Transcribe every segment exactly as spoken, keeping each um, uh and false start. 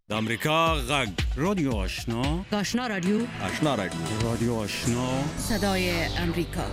د امریکا غږ رادیو آشنا آشنا رادیو آشنا رادیو رادیو آشنا صدای امریکا.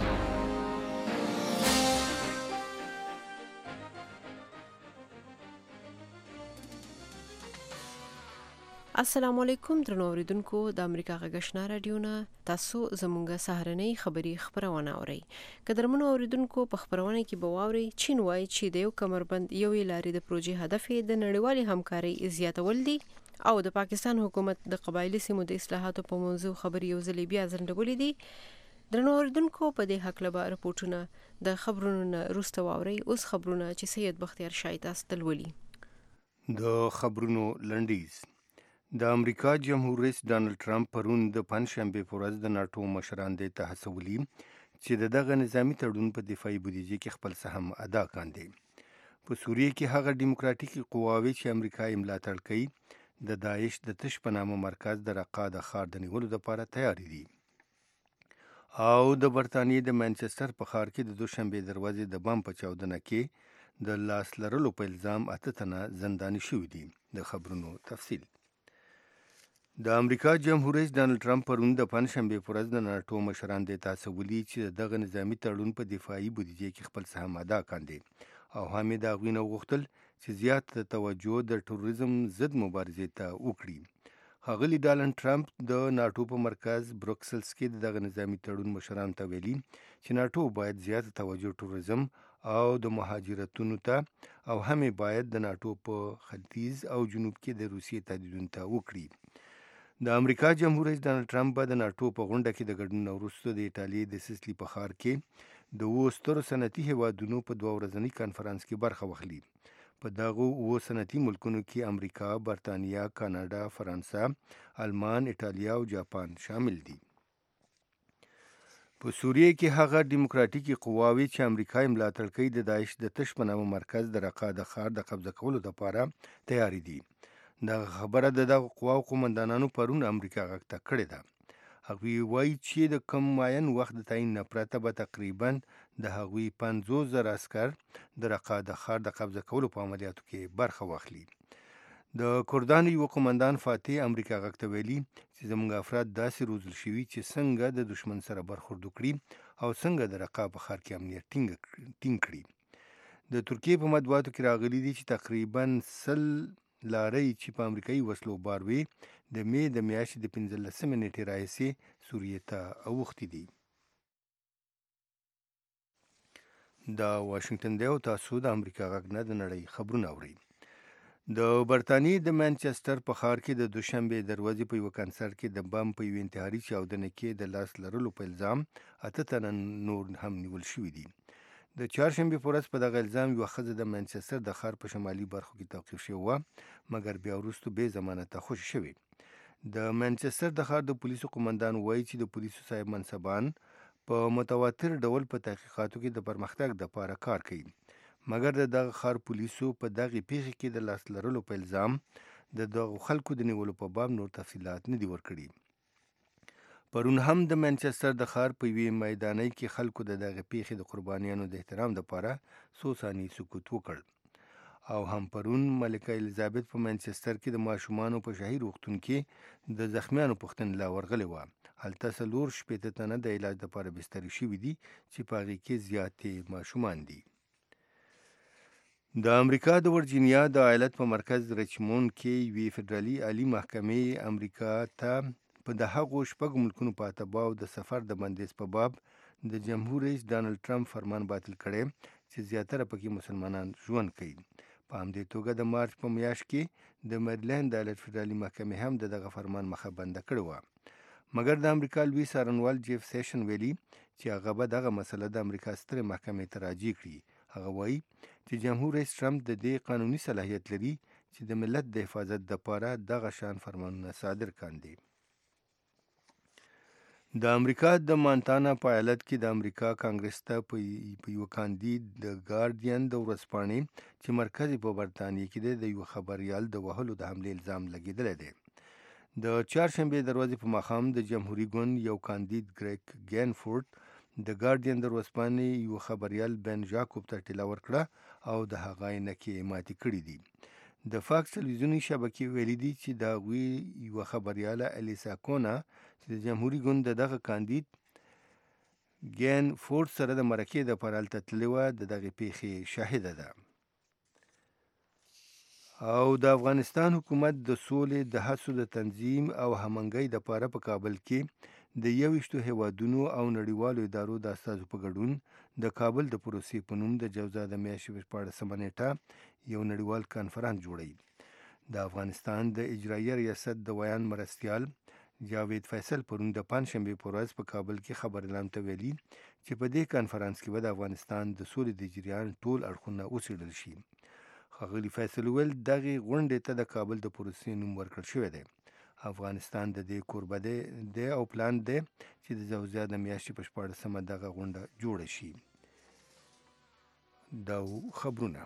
السلام علیکم درنو اوریدونکو د امریکا غږ آشنا رادیو نه تاسو زموږه سهارنۍ خبری خبرونه اورئ. قدرمنو اوریدونکو په خبرونه کې به واوري چین وایي چې د یو کمربند یو لارې د پروژې هدف د نړیوالې همکاري زیاتول دي او د پاکستان حکومت د قبایلی سیمو د اصلاحاتو په موضوع خبري یو ځل بیا ځنډولې دي. درنو اوریدونکو په دې حق لبا رپورټونه د خبرونو وروسته واوري. اوس خبرونه چې سید بختیار شایت استلولي. د خبرونو لنډیز. د امریکا جمهور رئیس ډانلډ ټرمپ پرون د پنځشنبه په ورځ د ناتو مشران دې ته هڅولي چې دغه نظامی تړون په دفاعي بودیجه کې خپل سهم ادا کاندي. په سوریه کې هغه دیموکراتیکي قواوې چې امریکا یې ملاتړ کوي د داعش د تش په نامه مرکز د رقه د ښار د نیولو لپاره تیار دي. او د برتانیې د مانچستر په ښار کې د دوشنبه دروازې د بم په چاودنه کې د لاس لرلو په الزام اته تنه زنداني شوي دي. د خبرونو تفصیل. د امریکا جمهور رئیس ډانلډ ټرمپ پرون د پنځشنبه په ورځ د ناتو مشران دې ته هڅولي چې دغه نظامی تړون په دفاعي بودیجه کې خپل سهم ادا کاندي او هم د هغوی نه وغوښتل چې زیات توجه د تروریزم ضد مبارزې ته وکړي. ښاغلي ډانلډ ټرمپ د ناتو په مرکز بروکسلز کې دغه نظامی تړون مشرانو ته ویلي چې ناتو باید زیات توجه تروریزم او د مهاجرتونو ته او هم باید د ناتو په ختیځ او جنوب کې د روسیې تهدیدونو ته وکړي. د امریکا جمهور رئیس ډانلډ ټرمپ به د ناتو په غونډه کې د ګډون وروسته د ایټالیا د سیسلی په ښار کې د اوو سترو صنعتي هیوادونو په دوه ورځني کانفرنس کې برخه واخلي. په دغه اوو صنعتي ملکونو کې امریکا، برتانیا، کاناډا، فرانسه، آلمان، ایټالیا او جاپان شامل دي. په سوریه کې هغه دیموکراتیکي قواوې چې امریکا یې ملاتړ کوي د داعش د تش په نامه مرکز د رقه د ښار د قبضه کولو لپاره تیار دي. دا خبره د دغه قواو قومندانانو پرون امریکا غږ ته کړې ده. هغوی وایي چې د کم معین وخت د تعین نه پرته به تقریبا د هغوی پنځوس زره عسکر د رقه د ښار د قبضه کولو په عملیاتو کې برخه واخلي. د کردانو یو قومندان فاتح امریکا غږ ته ویلي چې زموږ افراد داسې روزل شوي چې څنګه د دشمن سره برخورد وکړي او څنګه د رقه په ښار کې امنیت ټینګ کړي. د ترکیې په مطبوعاتو کې راغلي دي چې تقریبا سل لارۍ چې په امریکایي وسلو بار وي د مې د میاشتې د پنځلسمې نیټې راهیسې سوریې ته اوښتي دي. دا واشنگټن دی او تاسو د امریکا غږ نه د نړۍ خبرونه اورئ. د برتانیې د مانچستر په ښار کې د دوشنبه دروازې په یو کنسرت کې د بم په یو انتحاري چاودنه کې د لاس لرلو په الزام اته تنه نور هم نیول شوي دي. د چهارشنبه په ورځ په دغه الزام یوه ښځه د مانچستر د ښار په شمالي برخو کې توقیف شوې وه، مګر بیا وروسته بې ضمانته خوشي شوې. د مانچستر د ښار د پولیسو قومندان وایي چې د پولیسو صاحب منصبان په متواتر ډول په تحقیقاتو کې د پرمختګ لپاره کار کوي، مګر د دغه ښار پولیسو په دغې پیښې کې د لاس لرلو په الزام د دغو خلکو د نیولو په باب نور تفصیلات نه دي ورکړي. پرون هم د مانچستر د ښار په یوې میدانۍ کې خلکو د دغه پیښې د قربانیانو د احترام لپاره څو ثانیې سکوت وکړ. او هم پرون ملکه الیزابت په مانچستر کې د ماشومانو په شاهي روغتون کې د زخمیانو پوښتنې لا ورغلې وه. هلته څلور شپېته تنه د علاج لپاره بسترې شوي دي چې په هغې کې زیاتې ماشومان دي. د امریکا د ورجینیا د ایالت په مرکز ریچمونډ کې یوې فدرالي عالي محکمې امریکا ته په د هغو شپږ ملکونو په اتباعو د سفر د بندیز په باب د جمهور رئیس ډانلډ ټرمپ فرمان باطل کړی چې زیاتره پکې مسلمانان ژوند کوي. په همدې توګه د مارچ په میاشت کې د میریلینډ د ایالت فدرالي محکمې هم د دغه فرمان مخه بنده کړې وه، مګر د امریکا لوی څارنوال جیف سیشن ویلي چې هغه به دغه مسله د امریکا سترې محکمې ته راجع کړي. هغه وایي چې جمهور رئیس ټرمپ د دې قانوني صلاحیت لري چې د ملت د حفاظت لپاره دغه شان فرمانونه صادر کاندي. د امریکا د مانتانا په ایالت کې د امریکا کانګرس ته په یو کاندید د ګارډین د ورځپاڼې چې مرکز په برتانیې کې دی د یو خبریال د وهلو د حملې الزام لګېدلی دی. د چهارشنبې دروازې په ماښام د جمهوریت ګوند یو کاندید ګریګ ګینفورد د ګارډین د ورځپاڼې یو خبریال بن جاکوب ته ټیله ورکړه او د هغه عینکې ماتې کړې دي. د فاکس تلویزیونی شبکې ویلي دي چې د هغوی یوه خبریاله الیسا کونا چې د جمهوریت ګوند د دغه کاندید ګین فورد سره د مرکې د پرالته تللې وه د دغې پیښې شاهده ده. او د افغانستان حکومت د سولې د هڅو د تنظیم او همغږۍ دپاره په کابل کې د یوویشتو هیوادونو او نړیوالو ادارو د استازو په ګډون د کابل د پروسې په نوم د جوزا د میاشتې په شپاړسمه نیټه یو نړیوال کانفرانس جوړوي. د افغانستان د اجرایي ریاست د ویان مرستیال جاوید فیصل پرون د پنجشنبې په ورځ په کابل کې خبر اعلان ته ویلي چې په دې کانفرانس کې به د افغانستان د سولې د جریان ټول اړخونه وڅېړل شي. ښاغلي فیصل وویل دغې غونډې ته د کابل د پروسې نوم ورکړل شوی دی. افغانستان د دې کوربه دی او پلان دی چې د جوزا د میاشتې په شپاړسمه دغه غونډه جوړه شي. دا خبرونه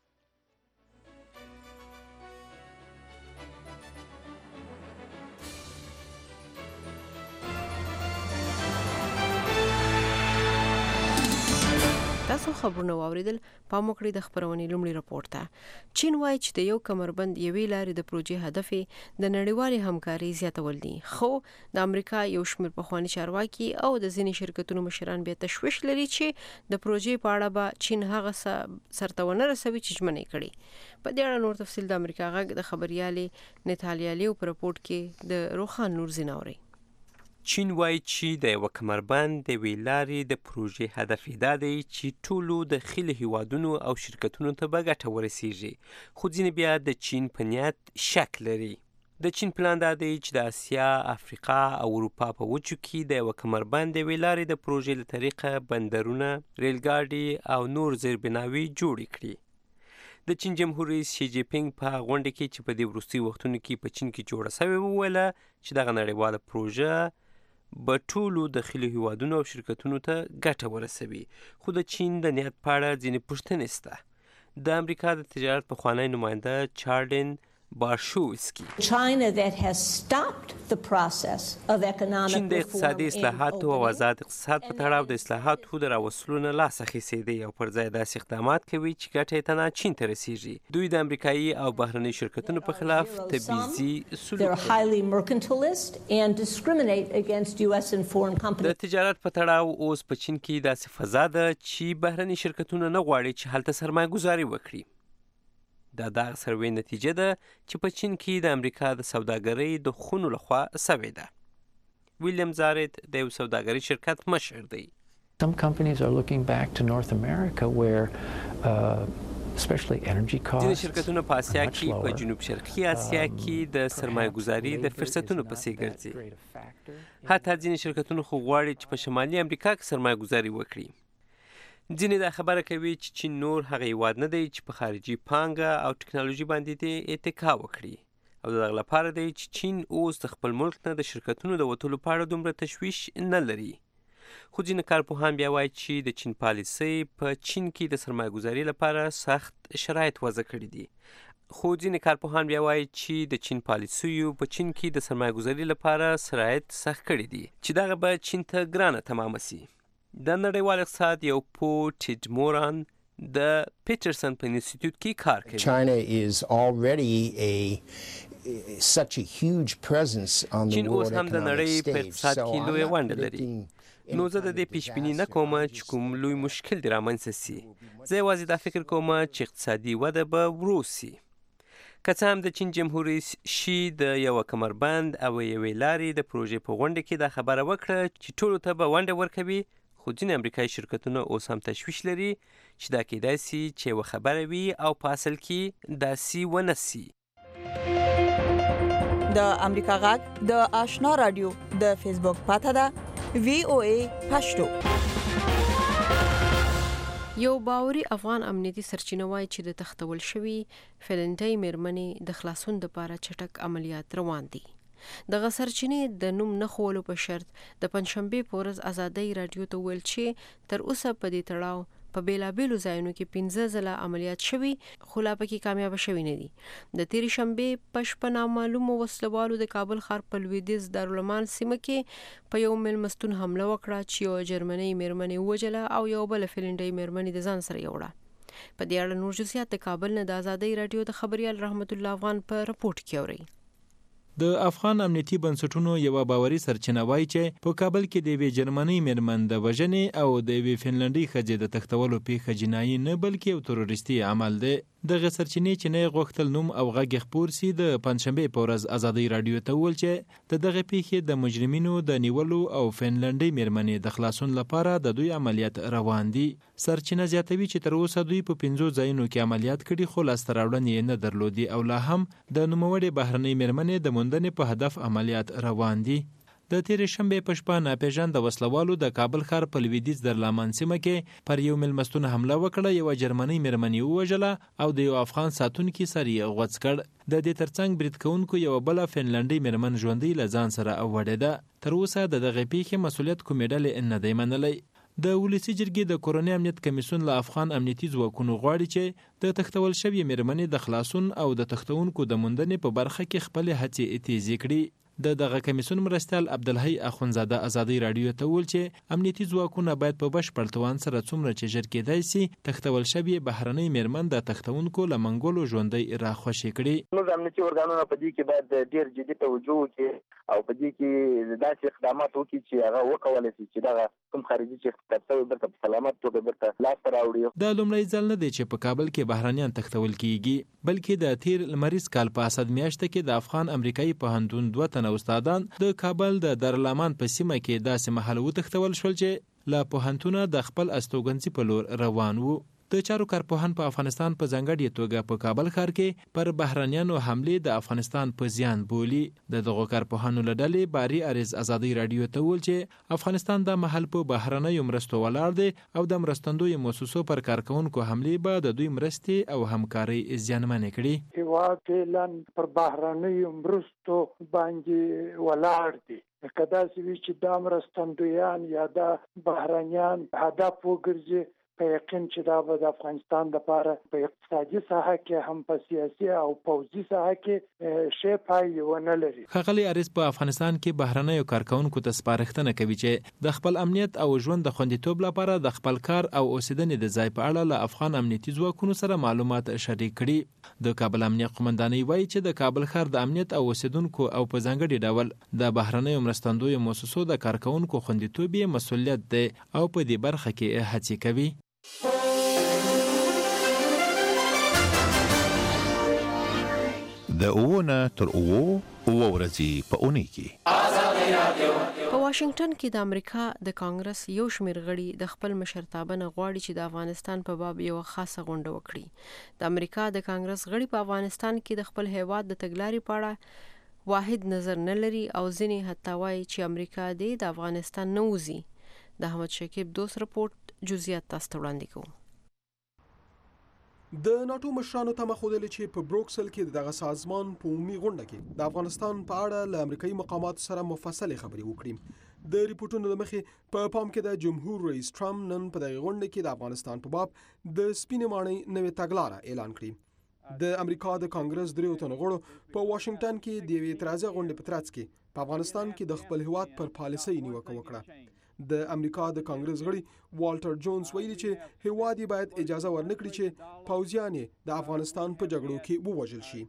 تاسو خبرونه واوریدل. پام وکړئ د خبرونې لومړی راپور ته. چین وایي چې د یو کمربند یوې لارې د پروژې هدف د نړیوالې همکارۍ زیاتول دي، خو د امریکا یو شمېر پخواني چارواکي او د ځینې شرکتونو مشران بیا تشویش لري چې د پروژې په اړه به چین هغه څه سرته ونه رسوي چې ژمنه یې کړې. په دې اړه نور تفصیل د امریکا غږ د خبریالې نتالیا لیو په راپورټ کې د روخان نور زیناوري. چین وایي چې د یوه کمربند د یوې لارې د پروژې هدف یې دا دی چې ټولو داخلي هیوادونو او شرکتونو ته به ګټه ورسیږي، خو ځینې بیا د چین په نیت شک لري. د چین پلان دا دی چې د اسیا، افریقا او اروپا په وچو کې د یوه کمربند د یوې لارې د پروژې له طریقه بندرونه، ریلګاډي او نور زیربناوي جوړې کړي. د چین جمهور رئیس شي جی پینګ په غونډه کې چې په دې وروستیو وختونو کې په چین کې جوړه شوې وویله چې دغه نړیواله پروژه به ټولو داخلي هیوادونو او شرکتونو ته ګټه ورسوي، خو د چین د نیت په اړه ځینې پوښتنې شته. د امریکا د تجارت پخوانی نماینده چارلین بارشوسکی China that has stopped the process of economic چین د اقتصادي اصلاحاتو او آزاد اقتصاد په تړاو د اصلاحاتو د راوستلو نه لاس اخیستی دی او پر ځای داسې اقدامات کوي چې ګټه یې تنها چین ته رسیږي. دوی د امریکایي او بهرني شرکتونو په خلاف تبعیضي سلوک They're highly mercantilist and discriminate against U S and foreign companies. د تجارت په تړاو اوس په چین کې داسې فضا ده چې بهرني شرکتونه نه غواړي چې هلته سرمایه ګزاري وکړي. دا دغه سروې نتیجه ده چې په چین کې د امریکا د سوداګرۍ د خونو لخوا سوې ده. ویلیام زارت د یو سوداګرۍ شرکت مشر دی. Some companies are looking back to North America where uh, especially energy costs ځینې شرکتونه په اسیا کې په جنوب شرقي اسیا کې د سرمایه ګزاري د فرصتونو پسې ګرځي. حتی ځینې شرکتونه خو غواړي چې په شمالي امریکا کې سرمایه ګزاري وکړي. ځینې دا خبره کوي چې چین نور هغه هیواد نه دی چې په خارجي پانګه او ټکنالوژي باندې دې اتکا وکړي او د دغه لپاره دی چې چین اوس د خپل ملک نه د شرکتونو د وتلو په اړه دومره تشویش نه لري. خو ځینې کارپوهان بیا وایي چې د چین پالیسۍ په چین کې د سرمایه ګزاري لپاره سخت شرایط وضع کړي دي. خو ځینې کارپوهان بیا وایي چې د چین پالیسیو په چین کې د سرمایه ګزاري لپاره شرایط سخت کړي دي چې دغه به چین ته ګرانه تمامه سي. د نړیوال اقتصاد یو پو ټیډ موران د پیټرسن په انسټیټیوټ کې کار کوي. China is already a such a huge presence on the چین اوس world هم د نړۍ economic په stage. اقتصاد So کې I'm لویه not ونډه لري. predicting نو زه د دې پیشبیني نه کوم چې کوم لوی مشکل دې رامنځته سي. زه یوازې دا فکر کوم چې اقتصادي وده به ورو سي. که څه هم د چین جمهور رئیس شي د یوه کمربند او یوې لارې د پروژې په غونډه کې دا خبره وکړه چې ټولو ته به ونډه ورکوي، خو ځینې امریکایي شرکتونه اوس هم تشویش لري چې دا کیدای سي چې یوه خبره وي او په اصل کې داسې ونه سي. د امریکا غږ د آشنا رادیو د فیسبوک پاته ده وی او ای پښتو. یو باوري افغان امنیتي سرچینه وایي چې د تختول شوی فلنټۍ میرمنې د خلاصون لپاره چټک عملیات روان دي. دغه سرچینې د نوم نه خولو په شرط د پنځشنبې په ورځ ازادۍ رادیو ته ویل چې تر اوسه په دې تړاو په بیلابیلو ځایونو کې پنځه ځله عملیات شوي، خو لا پکې کامیاب شوي نه دي. د تېرې شنبې په شپه نامعلومو وسلوالو د کابل ښار په لویدیځ دارالمان سیمه کې په یو میلمستون حمله وکړه چې یوه جرمنۍ میرمنې ووژله او یو بله فلنډۍ میرمنې د ځان سره یوړه. په دې اړه نور جزئیات د کابل نه د ازادۍ رادیو د خبريال رحمت الله افغان په رپورت کې اوري. د افغان امنیتي بنسټونو یو باوري سرچینه وایي چې په کابل کې د یوې جرمنۍ میرمن د وژنې او د یوې فنلنډۍ ښځې د تښتولو پیښه جنایي نه بلکې یو تروریستي عمل دی. دغه سرچینې چې نه غوښتل نوم او غږ خپور سي د پنځشنبه په ورځ ازادۍ رادیو ته وویل چې د دغه پیښې د مجرمینو د نیولو او فنلنډۍ میرمنې د خلاصون لپاره د دوی عملیات روان دي. سرچینه زیاتوي چې تر اوسه دوی په پنځو ځایونو کې عملیات کړي خو لاسته راوړنې نه درلودي او لا هم د نوموړې بهرنۍ میرمنې د موندنې په هدف عملیات روان دي. د تیرې شنبې په شپه ناپېژانده وسلوالو د کابل ښار په لویدیځ درلامن سیمه کې پر یو میلمستون حمله وکړه. یوه جرمنۍ میرمنې ووژله او د یو افغان ساتونکي سر یې غوڅ کړ. د دې ترڅنګ برید کوونکو یوه بله فنلنډۍ میرمن ژوندۍ له ځان سره وړېده. تر اوسه د دغې پیښې مسؤلیت کومې ډلې نه دی منلی. د ولسي جرګې د کورنۍ امنیت کمیسیون له افغان امنیتي ځواکونو غواړي چې د تښتول شوې میرمنې د خلاصون او د تښتونکو د موندنې په برخه کې خپلې هڅې تیزې کړي. د دغه کمیسیون مرستیال عبدالحی اخونزاده ازادۍ رادیو ته وویل چې امنیتي ځواکونه باید په بشپړ توان سره څومره چې ژر کېدای سي تښتول شوې بهرنۍ میرمن د تښتونکو له منګولو ژوندۍ راخوشې کړي. موږ امنیتي ارګانونه په دې کې باید ډېر جدي توجه وکړي او په دې کې داسې اقدامات وکړي چې هغه وکولی شي چې دغه کوم خارجي چې اختطاف شوی بیرته په سلامت توګه بیرته لاسته راوړي. دا لومړی ځل نه دی چې په کابل کې بهرنیان تښتول کیږي بلکې د تیر لمریز کال په اسد میاشت کې د افغان امریکایي پوهنتون دوه تنه استادان د کابل د دارالمان په سیمه کې داسې مهال وتښتول شول چې له پوهنتونه د خپل استوګنځي په لور روان وو. د چارو کارپوهان په افغانستان په ځانګړې توګه په کابل ښار کې پر بهرنیانو حملې د افغانستان په زیان بولي. د دغو کارپوهانو له ډلې باري اریز ازادۍ رادیو ته وویل چې افغانستان دا مهال په بهرنیو مرستو ولاړ دی او د مرستندویو مؤسسو پر کارکوونکو حملې به د دوی مرستې او همکارۍ زیانمنې کړي. هیواد فعلا پر بهرنیو مرستو باندې ولاړ دی. که داسې وي چې دا مرستندویان یا دا بهرنیان هدف وګرځي په یقین چې دا به د افغانستان لپاره په اقتصادي ساحه کې هم په سیاسي او پوځي ساحه کې شی پای ونه لري. ښاغلی اریز په افغانستان کې بهرنیو کارکوونکو ته سپارښتنه کوي چې د خپل امنیت او ژوند د خوندیتوب لپاره د خپل کار او اوسیدنې د ځای په اړه له افغان امنیتي ځواکونو سره معلومات شریک کړي. د کابل امنیت قومندانۍ وایي چې د کابل ښار د امنیت او اوسیدونکو او په ځانګړي ډول د بهرنیو مرستندویو مؤسسو د کارکوونکو خوندیتوب یې مسؤلیت دی او په دې برخه کې هڅې کوي. د اوونه تر اوو اوو ورځې په اونۍ کې په واشنگټن کې د امریکا د کانګرس یو شمېر غړي د خپل مشرتابه نه غواړي چې د افغانستان په باب یو خاصه غونډه وکړي. د امریکا د کانګرس غړي په افغانستان کې د خپل هیواد د تګلارې په اړه واحد نظر نه لري او ځینې حتی وایي چې امریکا دې د افغانستان نه وځي. د احمد شکیب دوست رپورت جزئیات تاسو ته وړاندې کوو. د ناټو مشرانو ته مخودل چې په بروکسل کې دغه سازمان په عمومي غونډه کې د افغانستان په اړه له امریکایي مقاماتو سره مفصلې خبرې وکړي. د ریپورتونو له مخې په پام کې د جمهور رئیس ټرمپ نن په دغه غونډه کې د افغانستان په باب د سپینې ماڼۍ نوې تګلاره اعلان کړي. د امریکا د کانګرس دریو تنو غړو په واشنگټن کې د یوې اعتراضي غونډې په ترڅ کې په افغانستان کې د خپل هیواد پر پالیسۍ نیوکه وکړه. د امریکا د کانګرس غړي والټر جونز ویلي چې هیواد باید اجازه ورنکړي چې پوځیان د افغانستان په جګړو کې ووژل شي.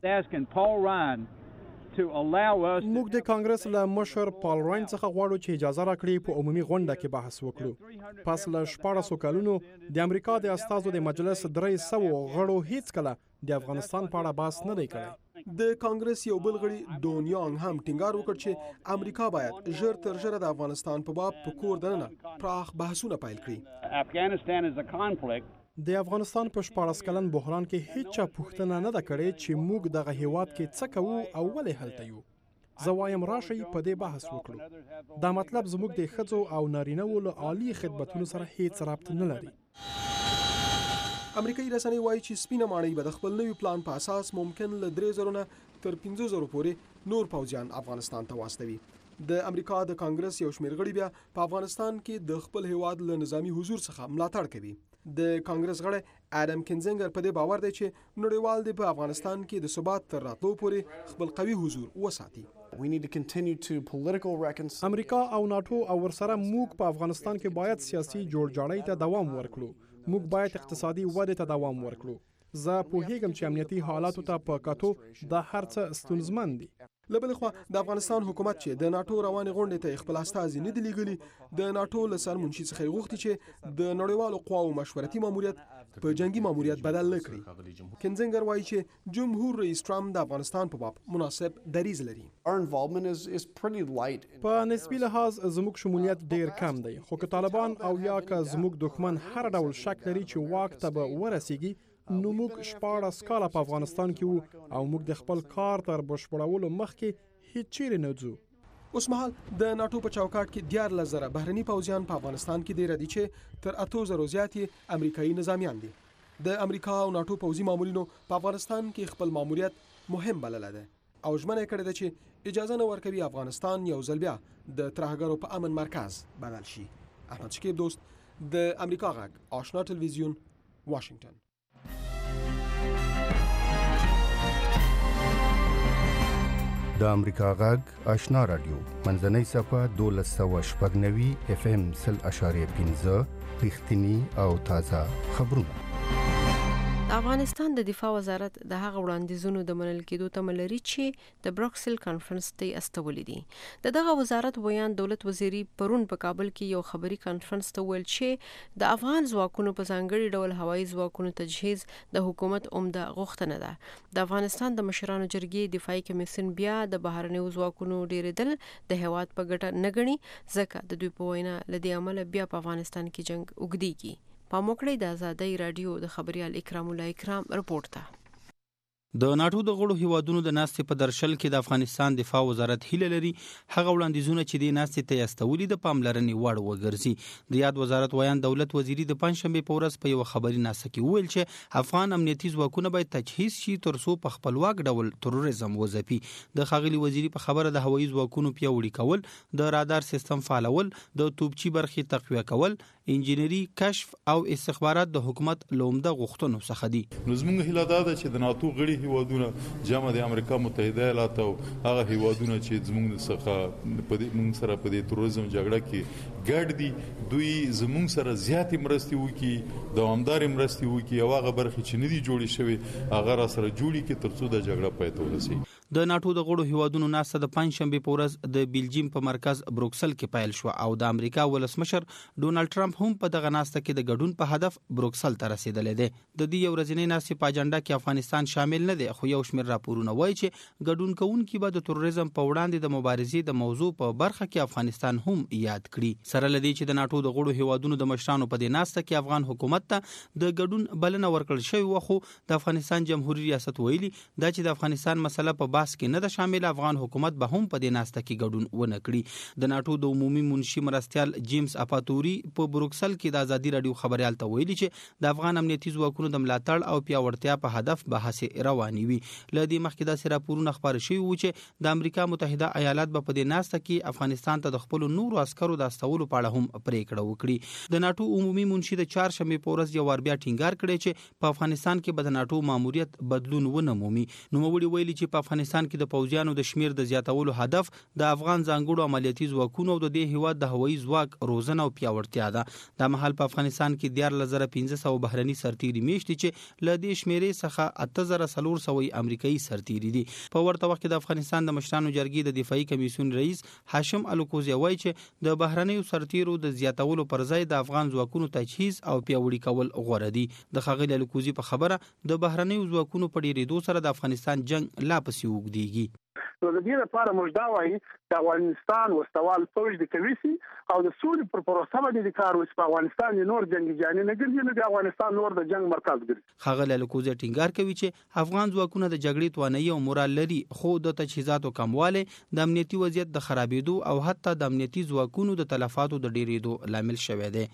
موږ د کانګرس له مشر پال راین څخه غواړو چې اجازه راکړي په عمومي غونډه کې بحث وکړو. پس له شپاړسو کلونو د امریکا د استازو د مجلس درې سوو غړو هیڅ کله د افغانستان په اړه بحث نه دی کړی. د کانګرس یو بل غړي ډون یانګ هم ټینګار وکړ چې امریکا باید ژر تر ژره د افغانستان په باب په کور دننه پراخ بحثونه پیل کړي. د افغانستان په شپاړس کلن بحران کې هیڅ چا پوښتنه نه ده کړې چې موږ دغه هیواد کې څه کوو او ولې هلته یو. زه وایم راشئ په دې بحث وکړو. دا مطلب زموږ د ښځو او نارینه‌وو له عالي خدمتونو سره هیڅ ربط نه لري. امریکایي رسنۍ وایي چې سپینه ماڼۍ به د خپل نوي پلان په اساس ممکن له درې زرو نه تر پنځه زرو پورې نور پوځیان افغانستان ته واستوي. د امریکا د کانګرس یو شمېر غړي بیا په افغانستان کې د خپل هیواد له نظامی حضور څخه ملاتړ کوي. د کانګرس غړی اډم کینزنګر په دې باور دی چې نړیوال دی په افغانستان کې د ثبات تر راتلو پورې خپل قوي حضور وساتي. امریکا او ناټو او ورسره موږ په افغانستان کې باید سیاسي جوړجاړی ته دوام ورکړو. موږ باید اقتصادي ودې ته دوام ورکړو. زه پوهیږم چې امنیتي حالاتو ته په کتو دا هر څه ستونزمن دي. له بلې خوا د افغانستان حکومت چې د ناټو روانې غونډې ته خپل استازي نه دي لیږلي، د ناټو له سرمنشي څخه یې غوښتي چې د نړیوالو قواو مشورتي ماموریت په جنگي ماموریت بدل نه کړي. کنزنګر وایي چې جمهور رئیس ټرمپ د افغانستان په باب مناسب دریځ لري. په نسبي لحاظ زموږ شمولیت ډیر کم دی، خو که طالبان او یا که زموږ دښمن هر ډول شک لري چې واک ته به ورسیږي، نو موږ شپاړس کاله په افغانستان کې وو او موږ د خپل کار تر بشپړولو مخکې هیڅ چیرې نه ځو. اوس مهال د ناټو په چوکاټ کې دیارلس زره بهرني پوځیان په افغانستان کې ډیر دي چې تر اتو زرو زیات امریکایي نظامیان دي. د امریکا او ناټو پوځي مامورینو په افغانستان کې خپل ماموریت مهم بللی دی او ژمنه کړې ده چې اجازه نه ورکوي افغانستان یو ځل بیا د ترهګرو په امن مرکز بدل شي. احمد شکیب دوست، د امریکا غږ، آشنا تلویزیون، واشنگټن. د امریکا غږ آشنا رادیو منځنۍ صفه دولس سوه شپږ نوي اف ام سل اشاریه پنځه رښتینی او تازه خبرونه. د افغانستان د دفاع وزارت د هغه وړاندیزونو د منل کېدو تمه لري چې د بروکسل کانفرنس ته استولې دي. د دغه وزارت ویان دولت وزیری پرون په کابل کې یو خبري کانفرنس ته ویل چې د افغان ځواکونو په ځانګړي ډول هوایي ځواکونو تجهیز د حکومت عمده غوښتنه ده. د افغانستان د مشرانو جرګې دفاعي کمیسیون بیا د بهرنیو ځواکونو ډیرېدل د هیواد په ګټه نه ګڼي، ځکه د دوی په وینا له دې امله بیا په افغانستان کې جنگ اوږدیږي. پاموکړی د آزادۍ رادیو د خبريال اکرام الله اکرام رپورت ته. د ناټو د غړو هیوادونو د ناستې په درشل کې د افغانستان دفاع وزارت هیله لري هغه وړاندیزونه چې د ناستې ته استولي د پاملرنې وړ وګرځي. د یاد وزارت ویان دولت وزیری د پنځشنبه په ورځ په یو خبري ناسه کې ویل چې افغان امنیتي ځواکونه باید تجهیز شي ترڅو په خپلواک ډول تروریزم وځپي. د خاغلی وزیری په خبره د هوایي ځواکونو پیاوړي کول، د رادار سیستم فعالول، د توپچی برخې تقویه کول، انجینری، کشف او استخبارات د حکومت لومده غوښتنو څخه دي. نو زموږ هیله ده چې د ناتو غړي هیوادونه جامعه د امریکا متحده ایالات او هغه هیوادونه چې زموږ څخه په دې موږ سره په دې تروریزم جګړه کې ګډ دي، دوی زموږ سره زیاتې مرستې وکړي، دوامدارې مرستې وکړي او هغه برخې چې نه دي جوړې شوې هغه را سره جوړې کړي ترڅو د جګړه پای ته ورسیږي. د ناټو د غړو هیوادونو ناسه د پنځشنبه په ورځ د بیلجیم په مرکز بروکسل کې پیل شو او د امریکا ولسمشر ډونالد ټرمپ هم په دغه ناسه کې د ګډون په هدف بروکسل ته رسیدلی دی. د دې یو ورځنۍ ناسې په اجنډا کې افغانستان شامل نه دی، خو یو شمېر راپورونه وایي چې ګډون کوونکي به د تروریزم په وړاندې د مبارزې د موضوع په برخه کې افغانستان هم یاد کړي. سره لدی چې د ناټو د غړو هیوادونو د مشرانو په دې ناسه کې افغان حکومت ته د ګډون بلنه ورکړل شوې و، خو د افغانستان جمهوریت ریاست ویلي دا چې د افغانستان مسله په بحث کې نه ده شامل، افغان حکومت به هم په دې ناسته کې ګډون ونه کړي. د ناټو د عمومي منشي مرستيال جیمز اپاتوري په بروکسل کې د ازادي رادیو خبريال ته ویلي چې د افغان امنیتي ځواکونو د ملاتړ او پیاوړتیا په هدف بحث رواني وي. لدی مخکې د راپورونو خبر شوی و چې د امریکا متحده ایالات په دې ناسته کې افغانستان ته د خپل نورو عسکرو د استولو په اړه هم پریکړه وکړي. د ناټو عمومي منشي د چهارشنبه په ورځ یو ور بیا ټینګار کړی چې په افغانستان کې به د ناټو ماموریت بدلون ونه مومي. نو موږ ویلي چې په افغانستان کې د پوځیانو د شمیر د زیاتولو هدف د افغان ځانګړو عملیاتي ځواکونو او د دې هیواد د هوایي ځواک روزنه او پیاوړتیا ده. د مهال په افغانستان کې دیارلس زره پنځه سوه بهرني سرتیري میشتي چې له دې شمیرې څخه اته زره څلور سوه امریکایي سرتیري دي. په ورته وخت کې د افغانستان د مشرانو جرګې د دفاعي کمیسیون رئیس هاشم الوکوزی وایي چې د بهرنیو سرتیرو د زیاتولو پر ځای د افغان ځواکونو تجهیز او پیاوړي کول غوره دي. د ښاغلي الوکوزی په خبره د بهرنیو ځواکونو په ډیرېدو سره د افغانستان جنگ لا پسې اوږدیږي. نو د دې لپاره موږ دا وایو چې افغانستان وسوال فوج د کوي او د سولې پر پروسه باندې کار وکړي. په افغانستان نور جنگي جاني نه ګرځي، نو د افغانستان نور د جنگ مرکز ګرځي. ښاغلی الوکوزی ټینګار کوي چې افغان ځواکونه د جګړې توانایي او مورال لري، خو د تجهیزاتو کموالی د امنیتي وضعیت د خرابېدو او حتی د امنیتي ځواکونو د تلفاتو د ډیرېدو لامل شوی دی.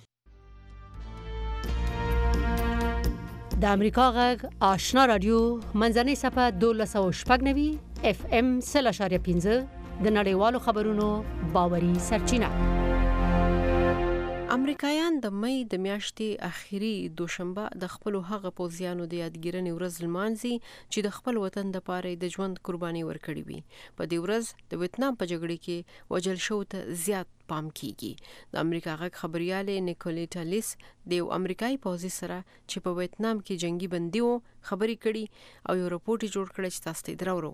د امریکا غږ آشنا رادیو منځنۍ صفه دولس سوه شپږ نوي اف ام سل اشاریه پنځه د نړیوالو خبرونو باوري سرچینه. امریکایان د مې د میاشتې اخیری دوشنبه د خپل هغه پوځیانو د یادګیرنې ورځ لمانځي چې د خپل وطن د پاره د ژوند قرباني ورکړي وي. په دې ورځ د ویتنام په جګړه کې وژل شو ته زیات پام کیږي. د امریکا غږ خبريال نیکولیټا لیس د یو امریکایي پوځي سره چې په ویتنام کې جنگي بندي وو خبري کړي او یو رپورټ جوړ کړی چې تاسو ته درورو.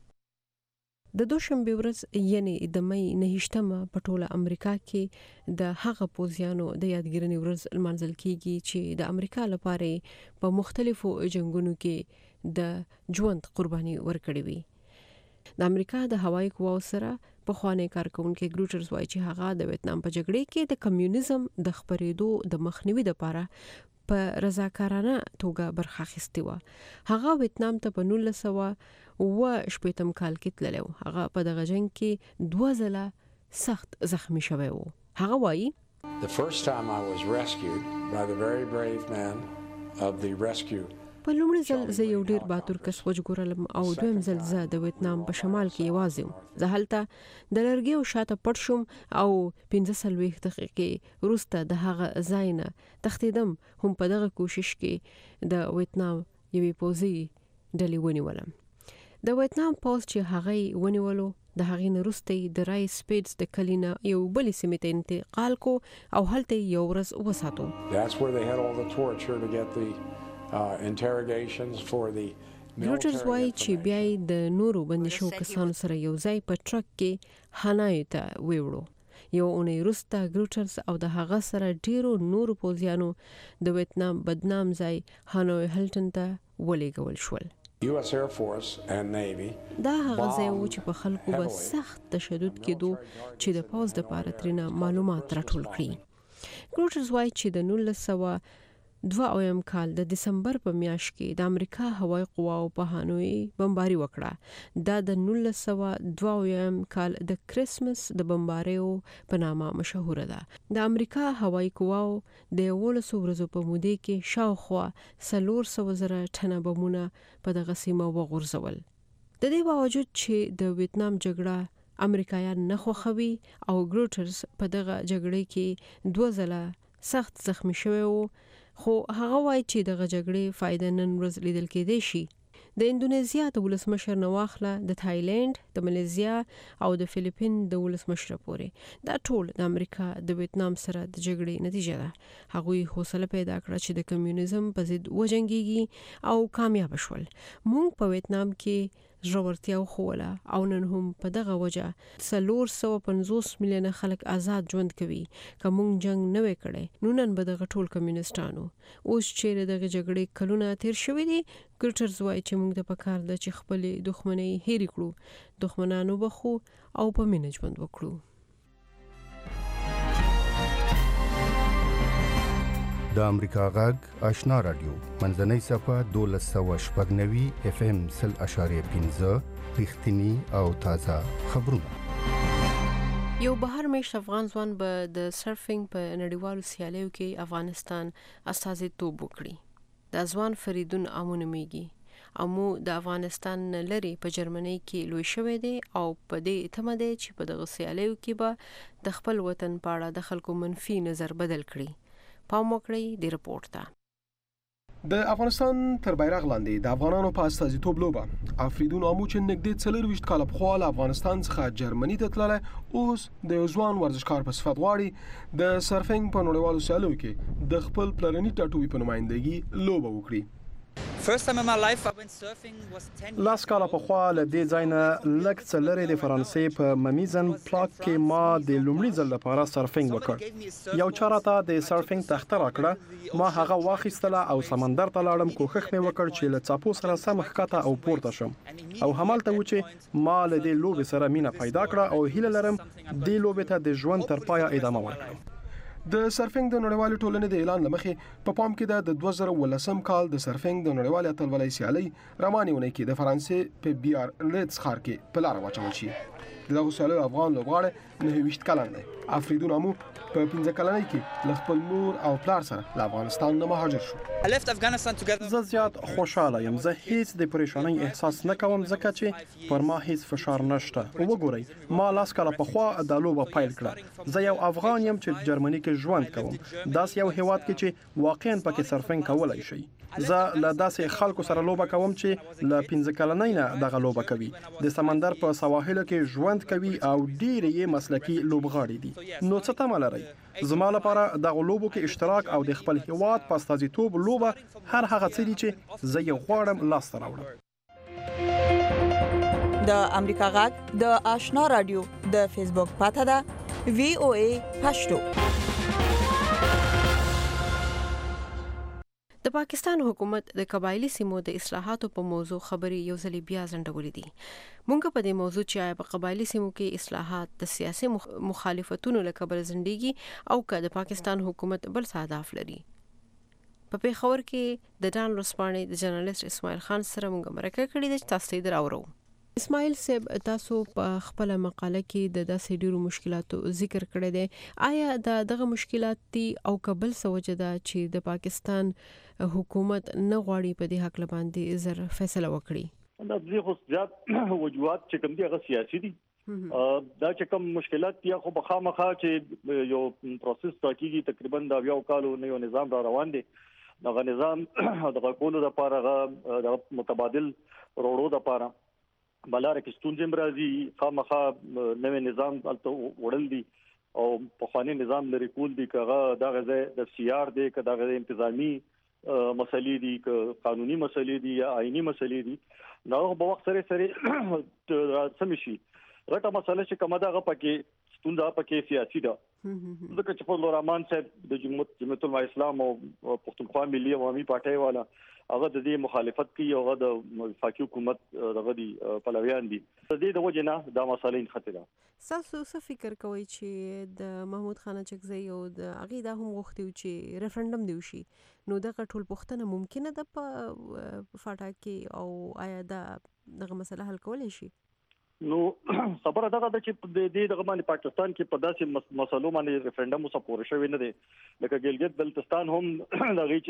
د دوشنبه ورځ یعنی د مې نهشتمه په ټوله امریکا کې د هغه پوځیانو د یادګیرنې ورځ لمانځل کیږي چې د امریکا لپاره په مختلفو جنگونو کې د ژوند قرباني ورکړي وي. د امریکا د هوایي قواو سره په خوانې کارکونکو ګروټرز وایي چې هغه د ویتنام په جګړه کې د کمیونیزم د خپرېدو د مخنیوي لپاره په رضاکارانه توګه برخه اخیستې و. هغه ویتنام ته په نولس سوه و شپږم کال کې تللی و. هغه په دغه جنگ کې دوه ځله سخت زخمی شوی و. هغه وایي The first time I was rescued by the very brave man of the rescue. په لومړي ځل زه یو ډیر باتور کس وژغورلم او دویم ځل زه د ویتنام په شمال کې یوازې وم. زه هلته د لرګیو شاته پټ شوم او پنځه څلوېښت دقیقې وروسته د هغه ځای نه تښتېدم. هم په دغه کوشش کې د ویتنام یوې پوځي ډلې ونیولم. د ویتنام پوځ چې هغه ونیولو د هغې نه وروسته د رای سپیډز د کلینا یو بلې سیمې ته انتقال کو او هلته یو ورځ وساتو. That's where they had all the torture to get the uh, interrogations for the ګروټرز وایي چې بیا د نورو بندي شو کسانو سره یو ځای په ټرک کې هانوي ته ویوړو. یو اونۍ وروسته ګروټرز او د هغه سره ډیرو نورو پوځیانو د ویتنام بدنام ځای هانوي هلټن ته ولېږل شول. U S Air Force and Navy دا هغه ځای و چې په خلکو به سخت تشدد کېدو چې د پوځ د پاره ترنه معلومات راټول کړي. ګروټرز وایي چې د نولس سوه دوه اویم کال د دسمبر په میاشت کې د امریکا هوایي قواو په هانوي بمباري وکړه. دا د نولس سوه دوه اویم کال د کریسمس د بمباریو په نامه مشهوره ده. د امریکا هوایي قواو د یولسو ورځو په موده کې شاوخوا څلور سوه زره ټنه بمونه په دغه سیمه وغورځول. د دې باوجود چې د ویتنام جګړه امریکایان نه خوښوي او ګروټرز په دغه جګړه کې دوه ځله سخت زخمی شوی وو، خو هغه وایي چې دغه جګړې فائدہ نن ورځ لیدل کېدای شي. د اندونیزیا د ولسمشر نه واخله د تایلند، د ملیزیا او د فلیپین د ولسمشر پورې دا ټول د امریکا د ویتنام سره د جګړې نتیجه ده. هغوی حوصله پیدا کړه چې د کمیونیزم په ضد وجنګيږي او کامیاب شول. موږ په ویتنام کې ژورتیا وښوله او نن هم په دغه وجه څلور سوه پنځوس میلیونه خلک آزاد ژوند کوي. که موږ جنگ نه وای کړی نو نن به دغه ټول کمیونستانو. اوس چیرې دغه جګړې کلونه تیر شوي دي. ګروټرز وایي چې موږ ته پکار ده چې خپلې دښمنۍ هېرې کړو، دښمنان وبخو او په مینه ژوند وکړو. د امریکا غږ آشنا رادیو منځنۍ صفه دولس سوه شپږ نوي اف ام سل اشاریه پنځه رښتینی او تازه خبرونه. یو بهر میشت افغان ځوان به د سرفینګ په نړیوالو سیالیو کې افغانستان استازیتوب وکړي. د ځوان فریدون امو نومیږي. امو د افغانستان لري په جرمني کې لوی شوی دی او په دې تمه دی چې په دغه سیالیو کې به د خپل وطن په اړه د خلکو منفي نظر بدل کړي. پام وکړئ د رپورت ته. د افغانستان تر بیرغ لاندې د افغانانو په استازیتوب لوبه افریدون امو چې نږدې څلورویشت کاله پخوا له افغانستان څخه جرمني ته تللی، اوس د یو ځوان ورزشکار په صفت غواړي د سرفینګ په نړیوالو سیالیو کې د خپل پلرني ټاټوبي په نمائندګي لوبه وکړي. لاس کاله پخوا له دې ځای نه لږ څه لرې د فرانسې په ممیزن پلاک کې ما د لومړي ځل لپاره سرفینګ وکړ. یو چا راته د سرفینګ تخته راکړه، ما هغه واخیستله او سمندر ته لاړم. کوښښ مې وکړ چې له څاپو سره سم ښکته او پورته شم او همالته و چې ما له دې لوبې سره مینه پیدا کړه او هیله لرم دې لوبې ته د ژوند تر پایه ادامه ورکړم. د سرفینګ د نړیوالې ټولنې د اعلان لمخې په پام کې د دوه زره ولسم کال د سرفینګ د نړیوالې اتلولۍ سیالۍ روانې ونې کې د فرانسې په بي آر لیدز ښار کې په لار واچول شي. دغه سیالیو افغان لوبغاړی نهه ویشت کلن دی. افریدون امو په پنځه کلنۍ کې له خپل مور او پلار سره له افغانستان نه مهاجر شو. زه زیات خوشاله یم. زه هیڅ د پریشانۍ احساس نه کوم ځکه چې پر ما هیڅ فشار نشته. وګورئ ما لاس کاله پخوا د لوبه پیل کړه. زه یو افغان یم چې جرمني کې ژوند کوم. داس یو هیواد کې چې واقعا پکې سرفنګ کولای شي. زه له داسې خلکو سره لوبه کوم چې له پنځه کلنۍ نه دغه لوبه کوي. د سمندر په سواحلو کې ژوند کوي او ډېر یې مسلکي لوبغاړي دي. نو څه تمه لرئ؟ زما لپاره دغه لوبو کې اشتراک او د خپل هیواد په استازیتوب لوبه هر هغه څه دي چې زه یې غواړم لاسته راوړم. د امریکا غږ د آشنا رادیو د فیسبوک پاته ده وی او ای پښتو. د پاکستان حکومت د قبایلی سیمو د اصلاحاتو په موضوع خبرې یو ځل بیا ځنډولې دي. مونږ په دې موضوع چې آیا په قبایلی سیمو کې اصلاحات د سیاسي مخالفتونو له کبله ځنډيږي او که د پاکستان حکومت بل څه هدف لري. په پیښور کې د ډان لوسپانې د جرنالست اسماعیل خان سره مونږ مرکه کړې ده چې تاسو ته دراوړو. اسماعیل صاحب تاسو په خپل مقاله کې د داسې ډیرو مشکلاتو ذکر کړی دی. آیا د دغه مشکلات دي او قبل سوجه ده چې د پاکستان حکومت نه غواړي په دې حق باندې زر فیصله وکړي؟ دا د خو زیات وجوهات چې کوم دي هغه سیاسي دي. دا چې کوم مشکلات دي خو بخامخه چې یو پروسس تاکيږي تقریبا دا یو کال نه یو نظام را روان دي. دغه نظام دغه کولو د لپاره د متبادل روړو د لپاره بلاره کې ستونزې مرضی خامخا نوې نظام الته وړل دي او په خواني نظام لري کول دي کغه د غزه د سیار دي کغه د انتظامی مسلې دي ک قانوني مسلې دي یا آئینی مسلې دي نو په وخت سره سره سمشي غټه مسله چې کومه ده پکې ستونزه پکې سیاسي ده. ځکه چې په لورمان صاحب د جمهوریت اسلام او پښتونخوا ملي عوامي پارټي والا هغه د دې مخالفت کوي او هغه د وفاقي حکومت دغه دي پلویان دي. د دې د وجه نه دا مسله انخته ده. تاسو څه فکر کوئ چې د محمود خان چکزی او د هغه د هم غوښتي چې ریفرندم دی وشي نو دغه ټول پښتنه ممکنه ده په فاټا کې او آیا دا دغه مسله حل کولای شي؟ نو خبره دا ده چې د دې دغه باندې پاکستان کې په داسې مسلو باندې ریفرندم وسه پوره شوی نه دی. لکه ګلګت بلتستان هم دغه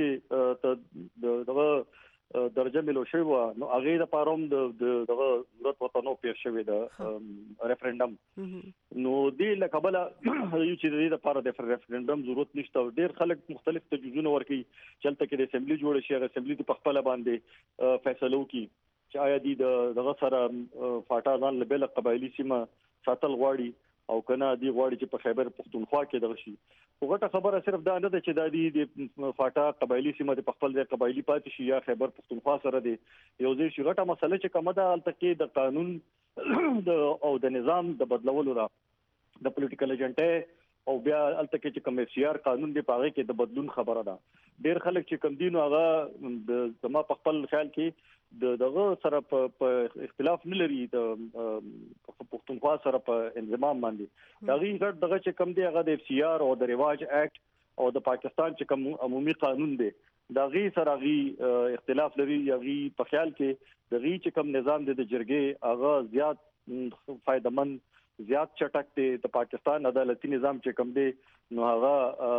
چې دغه درجه ملو شوی و نو هغه د پاروم د دغه ضرورت وطنو پیر شوی د ریفرندم. نو دې لکبل یو چې د لپاره د ریفرندم ضرورت نشته. ډیر خلک مختلف تجویزونه ورکي چلته کې د اسمبلی جوړ شي هغه اسمبلی په خپل باندې فیصلو کوي چې آیا دی دغه سره فاټا ځان لبل قبایلی سیمه ساتل غواړي او کنه دی غواړي چې په خیبر پختونخوا کې دغه شي. وګټه خبره صرف دا نه ده چې د دې فاټا قبایلی سیمه د خپل ځای قبایلی پاتې شي یا خیبر پختونخوا سره دی یو ځای شي. غټه مسله چې کومه ده الته کې د قانون د او د نظام د بدلولو را د پولیټیکل ایجنټ او بیا الته کې چې کوم سی آر قانون دی پاره کې د بدلون خبره ده. ډیر خلک چې کوم دینو هغه د زما په خپل خیال کې د دغه سره په اختلاف نه لري د پښتونخوا سره په انضمام باندې. دا غي غټ دغه چې کوم دی هغه د سی آر او د رواج اکټ او د پاکستان چې کوم عمومي قانون دی دا غي سره غي اختلاف لري. یا غي په خیال کې د غي چې کوم نظام دی د جرګې هغه زیات فائدمن زیات چټک دی. د پاکستان عدالتي نظام چې کوم دی نو هغه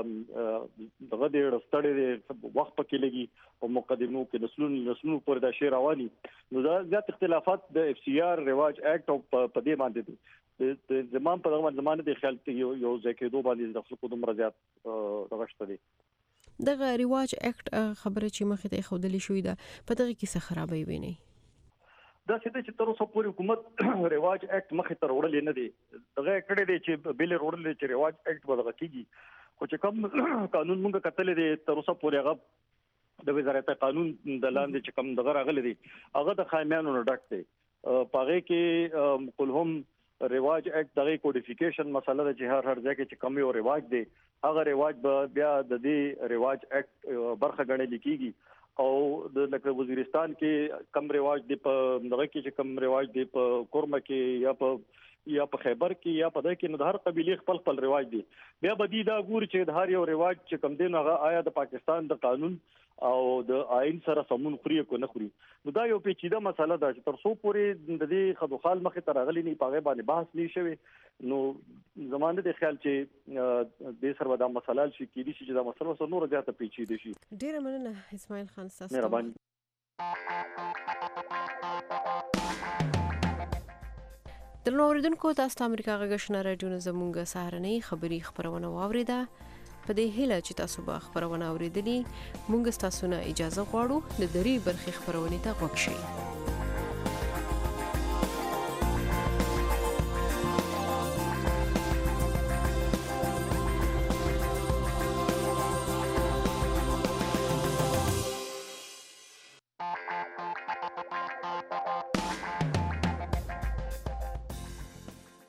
دغه د رستړې وخت پکې لګي او مقدمو کې نسلونو نسلونو پر د شی رواني نو دا زیات اختلافات د اف سی آر رواج اکټ او په دې باندې دي. د زمان په دغه زمانه د خیال ته یو ځکه دوه باندې د خلکو دومره زیات دغه شته دي. دغه رواج اکټ خبره چې مخې ته خودلې شوې ده په دغه کې څه خرابې ویني؟ دا چې تر اوسه پورې حکومت رواج اکټ مخې ته وړل نه دي. دغه کړي دي چې بل وړل چې رواج اکټ بدغه کیږي خو چې کوم قانون موږ کتل دي تر اوسه پورې هغه د وزارت قانون د لاندې چې کوم دغه راغلي دي هغه د خامیانو نه ډک دي. پاره کې کلهم رواج اکټ دغه کوډیفیکیشن مسله د جهار هر ځای کې چې کوم یو رواج دی هغه رواج بیا د دې رواج اکټ برخه ګڼل کیږي. او د لکه وزیرستان کې کم رواج دی په دغه کې چې کم رواج دی په کورما کې یا په یا په خیبر کې یا په دغه کې نه هر قبيله خپل خپل رواج دی. بیا بدی دا ګور چې د هر یو رواج چې کم دی هغه آیا د پاکستان د قانون او د آئین سره سمون خوري کو نه خوري. نو دا یو پیچیده مسله ده چې تر څو پورې د دې خدوخال مخې ته راغلي نه پاغه باندې بحث نه شوي نو زمانه د خیال چې د سر ودا مسله شي کېدي چې دا مسله سره نور زیاته پیچیده شي. ډیر مننه اسماعیل خان تاسو. مهرباني. د نوریدونکو تاسو امریکا غږشنا رادیو زمونږ سهارنۍ خبری خبرونه واوریده. په دې هیله چې تاسو به خبرونه اوریدلې مونږ تاسو نه اجازه غواړو د دری برخې خبرونه ته غوښ شئ.